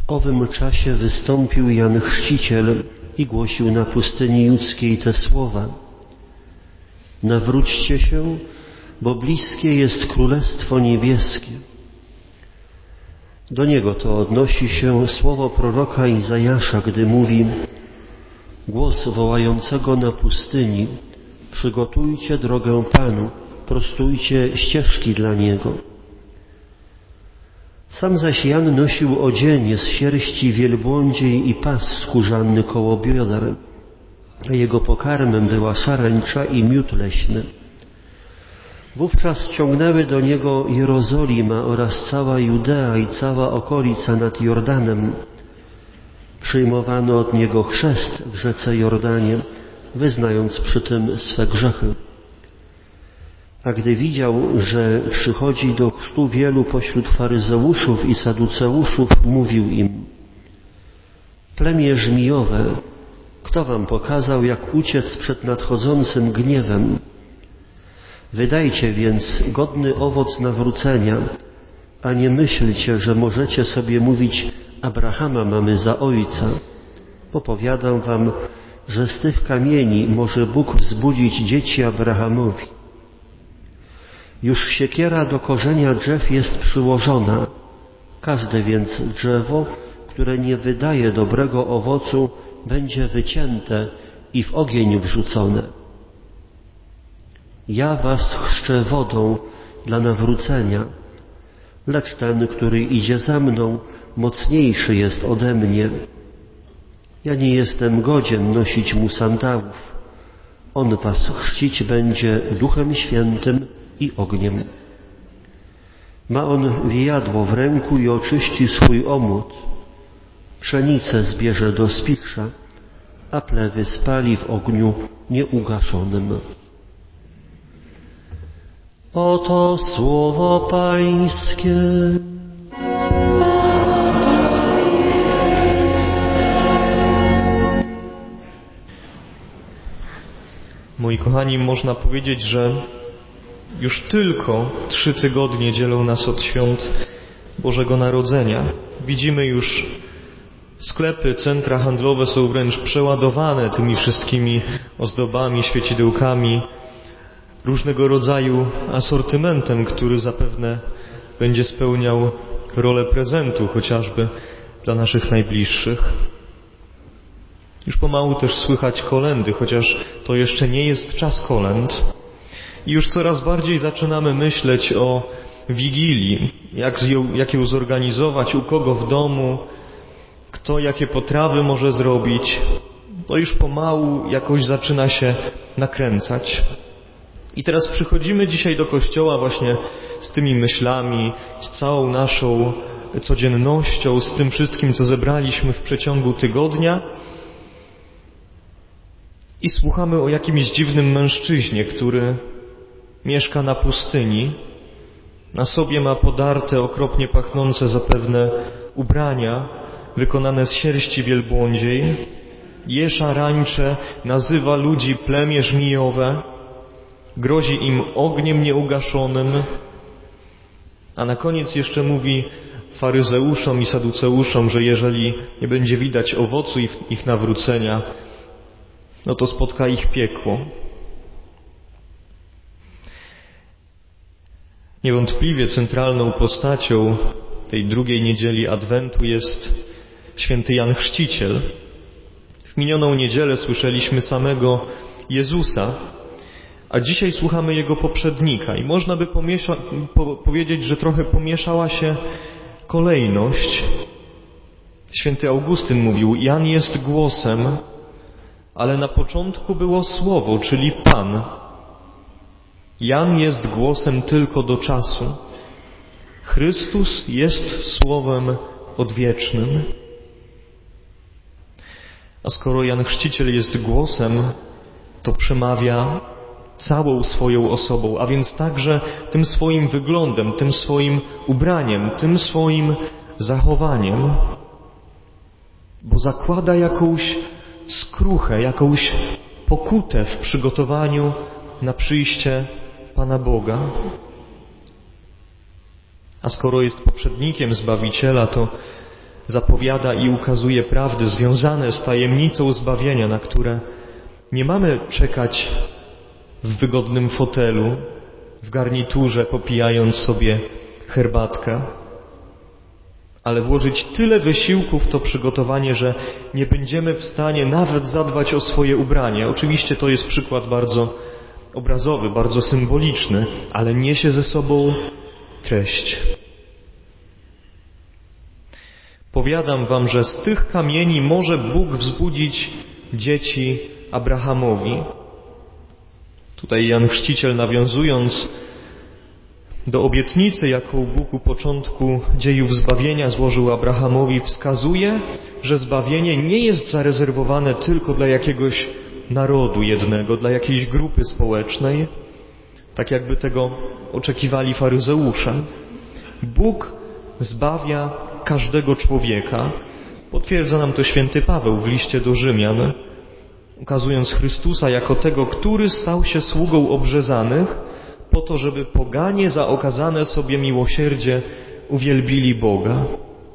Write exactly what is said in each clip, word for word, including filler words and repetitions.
owym czasie wystąpił Jan Chrzciciel i głosił na pustyni judzkiej te słowa: nawróćcie się, bo bliskie jest Królestwo Niebieskie. Do niego to odnosi się słowo proroka Izajasza, gdy mówi: głos wołającego na pustyni, przygotujcie drogę Panu, prostujcie ścieżki dla Niego. Sam zaś Jan nosił odzienie z sierści wielbłądziej i pas skórzany koło bioder, a jego pokarmem była szarańcza i miód leśny. Wówczas ciągnęły do niego Jerozolima oraz cała Judea i cała okolica nad Jordanem. Przyjmowano od niego chrzest w rzece Jordanie, wyznając przy tym swe grzechy. A gdy widział, że przychodzi do chrztu wielu pośród faryzeuszów i saduceuszów, mówił im: plemię żmijowe, kto wam pokazał, jak uciec przed nadchodzącym gniewem? Wydajcie więc godny owoc nawrócenia, a nie myślcie, że możecie sobie mówić: Abrahama mamy za ojca. Popowiadam wam, że z tych kamieni może Bóg wzbudzić dzieci Abrahamowi. Już siekiera do korzenia drzew jest przyłożona. Każde więc drzewo, które nie wydaje dobrego owocu, będzie wycięte i w ogień wrzucone. Ja was chrzczę wodą dla nawrócenia, lecz ten, który idzie za mną, mocniejszy jest ode mnie. Ja nie jestem godzien nosić mu sandałów. On was chrzcić będzie Duchem Świętym i ogniem. Ma on wijadło w ręku i oczyści swój omłot. Pszenicę zbierze do spichrza, a plewy spali w ogniu nieugaszonym. Oto słowo Pańskie. Moi kochani, można powiedzieć, że już tylko trzy tygodnie dzielą nas od świąt Bożego Narodzenia. Widzimy już, sklepy, centra handlowe są wręcz przeładowane tymi wszystkimi ozdobami, świecidełkami, różnego rodzaju asortymentem, który zapewne będzie spełniał rolę prezentu chociażby dla naszych najbliższych. Już pomału też słychać kolędy, chociaż to jeszcze nie jest czas kolęd. I już coraz bardziej zaczynamy myśleć o Wigilii, jak ją, jak ją zorganizować, u kogo w domu, kto jakie potrawy może zrobić. To już pomału jakoś zaczyna się nakręcać. I teraz przychodzimy dzisiaj do kościoła właśnie z tymi myślami, z całą naszą codziennością, z tym wszystkim, co zebraliśmy w przeciągu tygodnia i słuchamy o jakimś dziwnym mężczyźnie, który mieszka na pustyni, na sobie ma podarte, okropnie pachnące zapewne ubrania wykonane z sierści wielbłądziej, je szarańcze, nazywa ludzi plemię żmijowe, grozi im ogniem nieugaszonym, a na koniec jeszcze mówi faryzeuszom i saduceuszom, że jeżeli nie będzie widać owocu ich nawrócenia, no to spotka ich piekło. Niewątpliwie centralną postacią tej drugiej niedzieli Adwentu jest święty Jan Chrzciciel. W minioną niedzielę słyszeliśmy samego Jezusa, a dzisiaj słuchamy Jego poprzednika. I można by pomiesza, po, powiedzieć, że trochę pomieszała się kolejność. Święty Augustyn mówił: Jan jest głosem, ale na początku było Słowo, czyli Pan. Jan jest głosem tylko do czasu. Chrystus jest Słowem odwiecznym. A skoro Jan Chrzciciel jest głosem, to przemawia całą swoją osobą, a więc także tym swoim wyglądem, tym swoim ubraniem, tym swoim zachowaniem, bo zakłada jakąś skruchę, jakąś pokutę w przygotowaniu na przyjście Pana Boga. A skoro jest poprzednikiem Zbawiciela, to zapowiada i ukazuje prawdy związane z tajemnicą zbawienia, na które nie mamy czekać w wygodnym fotelu, w garniturze, popijając sobie herbatkę, ale włożyć tyle wysiłku w to przygotowanie, że nie będziemy w stanie nawet zadbać o swoje ubranie. Oczywiście to jest przykład bardzo obrazowy, bardzo symboliczny, ale niesie ze sobą treść. Powiadam wam, że z tych kamieni może Bóg wzbudzić dzieci Abrahamowi. Tutaj Jan Chrzciciel, nawiązując do obietnicy, jaką Bóg u początku dziejów zbawienia złożył Abrahamowi, wskazuje, że zbawienie nie jest zarezerwowane tylko dla jakiegoś narodu jednego, dla jakiejś grupy społecznej, tak jakby tego oczekiwali faryzeusze. Bóg zbawia każdego człowieka. Potwierdza nam to święty Paweł w liście do Rzymian, ukazując Chrystusa jako tego, który stał się sługą obrzezanych, po to, żeby poganie za okazane sobie miłosierdzie uwielbili Boga.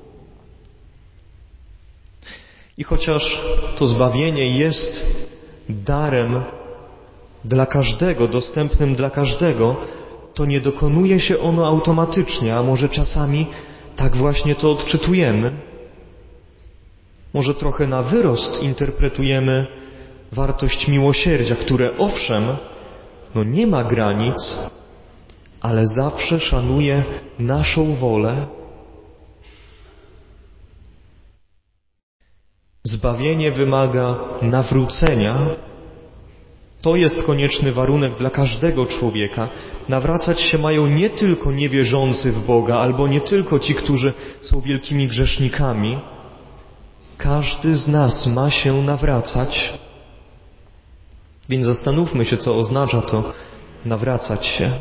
I chociaż to zbawienie jest darem dla każdego, dostępnym dla każdego, to nie dokonuje się ono automatycznie, a może czasami tak właśnie to odczytujemy. Może trochę na wyrost interpretujemy wartość miłosierdzia, które owszem, no nie ma granic, ale zawsze szanuje naszą wolę. Zbawienie wymaga nawrócenia. To jest konieczny warunek dla każdego człowieka. Nawracać się mają nie tylko niewierzący w Boga, albo nie tylko ci, którzy są wielkimi grzesznikami. Każdy z nas ma się nawracać. Więc zastanówmy się, co oznacza to nawracać się.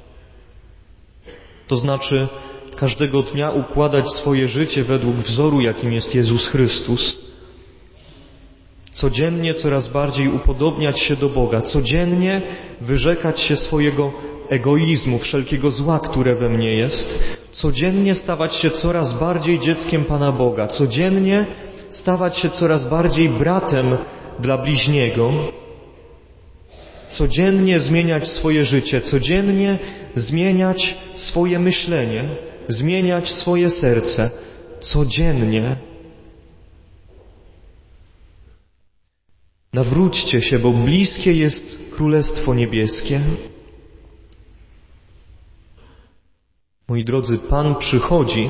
To znaczy każdego dnia układać swoje życie według wzoru, jakim jest Jezus Chrystus. Codziennie coraz bardziej upodobniać się do Boga. Codziennie wyrzekać się swojego egoizmu, wszelkiego zła, które we mnie jest. Codziennie stawać się coraz bardziej dzieckiem Pana Boga. Codziennie stawać się coraz bardziej bratem dla bliźniego. Codziennie zmieniać swoje życie, codziennie zmieniać swoje myślenie, zmieniać swoje serce. Codziennie. Nawróćcie się, bo bliskie jest Królestwo Niebieskie. Moi drodzy, Pan przychodzi.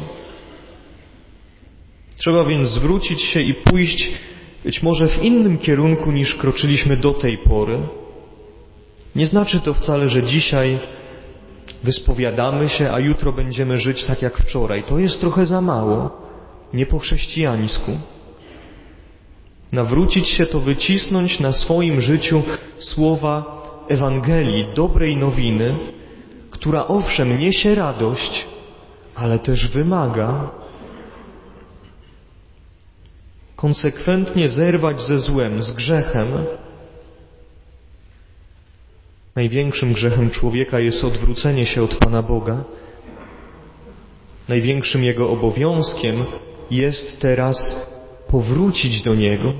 Trzeba więc zwrócić się i pójść być może w innym kierunku niż kroczyliśmy do tej pory. Nie znaczy to wcale, że dzisiaj wyspowiadamy się, a jutro będziemy żyć tak jak wczoraj. To jest trochę za mało. Nie po chrześcijańsku. Nawrócić się to wycisnąć na swoim życiu słowa Ewangelii, dobrej nowiny, która owszem niesie radość, ale też wymaga konsekwentnie zerwać ze złem, z grzechem. Największym grzechem człowieka jest odwrócenie się od Pana Boga. Największym jego obowiązkiem jest teraz powrócić do Niego.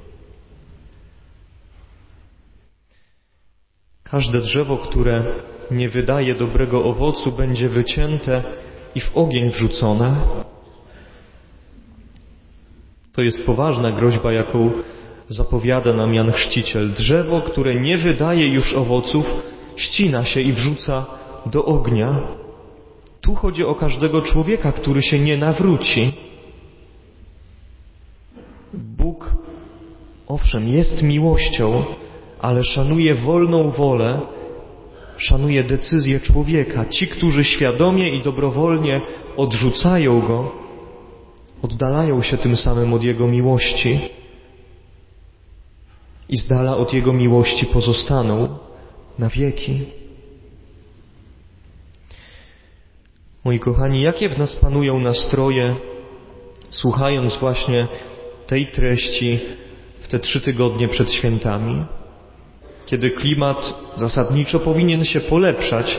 Każde drzewo, które nie wydaje dobrego owocu, będzie wycięte i w ogień wrzucone. To jest poważna groźba, jaką zapowiada nam Jan Chrzciciel. Drzewo, które nie wydaje już owoców, ścina się i wrzuca do ognia. Tu chodzi o każdego człowieka, który się nie nawróci. Bóg, owszem, jest miłością, ale szanuje wolną wolę, szanuje decyzję człowieka. Ci, którzy świadomie i dobrowolnie odrzucają Go, oddalają się tym samym od Jego miłości i z dala od Jego miłości pozostaną na wieki. Moi kochani, jakie w nas panują nastroje, słuchając właśnie tej treści w te trzy tygodnie przed świętami, kiedy klimat zasadniczo powinien się polepszać,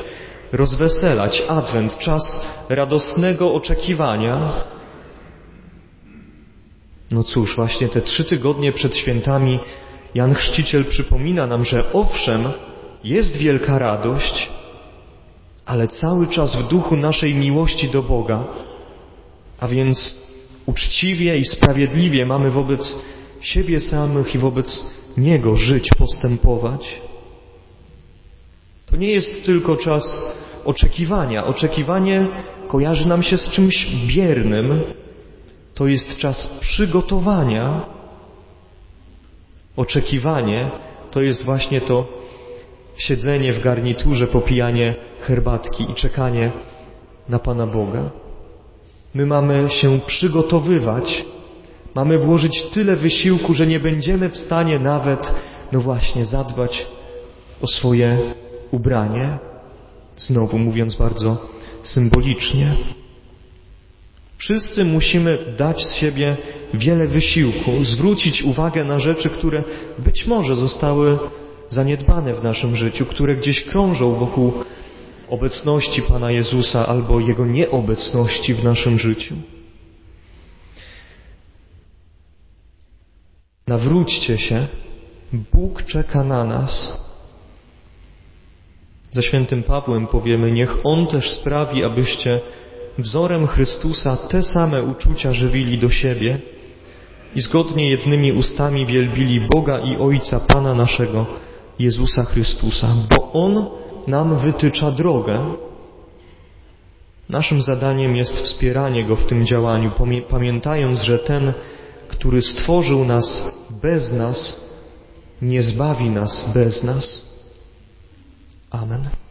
rozweselać, Adwent, czas radosnego oczekiwania. No cóż, właśnie te trzy tygodnie przed świętami Jan Chrzciciel przypomina nam, że owszem, jest wielka radość, ale cały czas w duchu naszej miłości do Boga, a więc uczciwie i sprawiedliwie mamy wobec siebie samych i wobec Niego żyć, postępować. To nie jest tylko czas oczekiwania. Oczekiwanie kojarzy nam się z czymś biernym. To jest czas przygotowania. Oczekiwanie to jest właśnie to siedzenie w garniturze, popijanie herbatki i czekanie na Pana Boga. My mamy się przygotowywać, mamy włożyć tyle wysiłku, że nie będziemy w stanie nawet, no właśnie, zadbać o swoje ubranie. Znowu mówiąc bardzo symbolicznie. Wszyscy musimy dać z siebie wiele wysiłku, zwrócić uwagę na rzeczy, które być może zostały zaniedbane w naszym życiu, które gdzieś krążą wokół obecności Pana Jezusa albo Jego nieobecności w naszym życiu. Nawróćcie się, Bóg czeka na nas. Ze świętym Pawłem powiemy, niech On też sprawi, abyście wzorem Chrystusa te same uczucia żywili do siebie i zgodnie jednymi ustami wielbili Boga i Ojca Pana naszego, Jezusa Chrystusa, bo On nam wytycza drogę. Naszym zadaniem jest wspieranie Go w tym działaniu, pamiętając, że ten, który stworzył nas bez nas, nie zbawi nas bez nas. Amen.